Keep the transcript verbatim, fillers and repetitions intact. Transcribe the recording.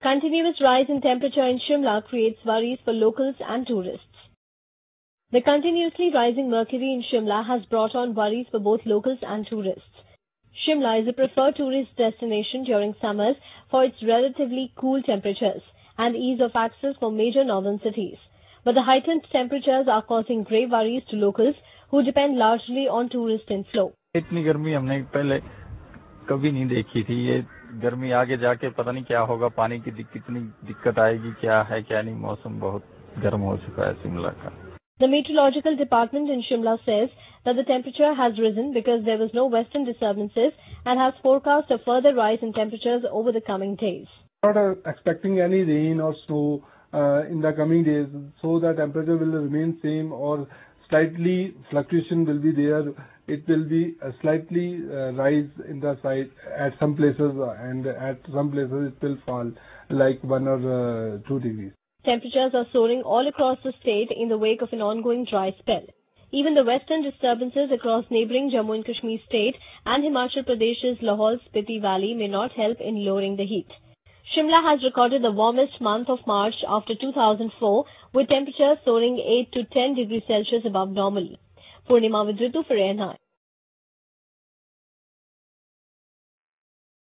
Continuous rise in temperature in Shimla creates worries for locals and tourists. The continuously rising mercury in Shimla has brought on worries for both locals and tourists. Shimla is a preferred tourist destination during summers for its relatively cool temperatures and ease of access for major northern cities. But the heightened temperatures are causing grave worries to locals who depend largely on tourist inflow. इतनी गर्मी हमने पहले कभी नहीं देखी थी। ये गर्मी आगे जाके पता नहीं क्या होगा, पानी की कितनी दिक्कत आएगी, क्या है क्या नहीं। मौसम बहुत गर्म हो चुका है शिमला का। The meteorological department in Shimla says that the temperature has risen because there was no western disturbances and has forecast a further rise in temperatures over the coming days. Not uh, expecting any rain or snow uh, in the coming days, so the temperature will remain same or slightly fluctuation will be there. It will be a slightly uh, rise in the side at some places and at some places it will fall like one or uh, two degrees. Temperatures are soaring all across the state in the wake of an ongoing dry spell. Even the western disturbances across neighbouring Jammu and Kashmir state and Himachal Pradesh's Lahaul-Spiti valley may not help in lowering the heat. Shimla has recorded the warmest month of March after two thousand four, with temperatures soaring eight to ten degrees Celsius above normal. Purnima with Ritu for A N I.